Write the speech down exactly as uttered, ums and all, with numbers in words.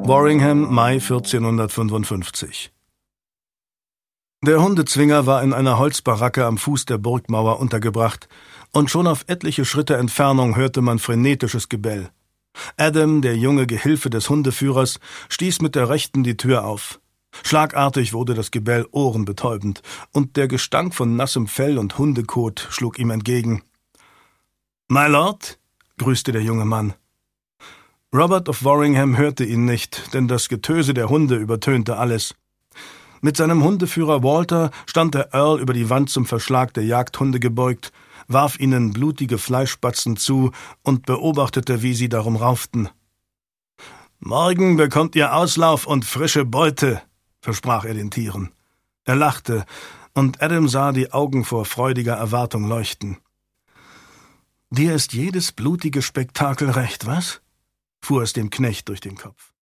Warringham, Mai vierzehnhundertfünfundfünfzig. Der Hundezwinger war in einer Holzbaracke am Fuß der Burgmauer untergebracht, und schon auf etliche Schritte Entfernung hörte man frenetisches Gebell. Adam, der junge Gehilfe des Hundeführers, stieß mit der Rechten die Tür auf. Schlagartig wurde das Gebell ohrenbetäubend, und der Gestank von nassem Fell und Hundekot schlug ihm entgegen. »My Lord?« grüßte der junge Mann. Robert of Warringham hörte ihn nicht, denn das Getöse der Hunde übertönte alles. Mit seinem Hundeführer Walter stand der Earl über die Wand zum Verschlag der Jagdhunde gebeugt, warf ihnen blutige Fleischbatzen zu und beobachtete, wie sie darum rauften. »Morgen bekommt ihr Auslauf und frische Beute«, versprach er den Tieren. Er lachte, und Adam sah die Augen vor freudiger Erwartung leuchten. »Dir ist jedes blutige Spektakel recht, was?« fuhr es dem Knecht durch den Kopf.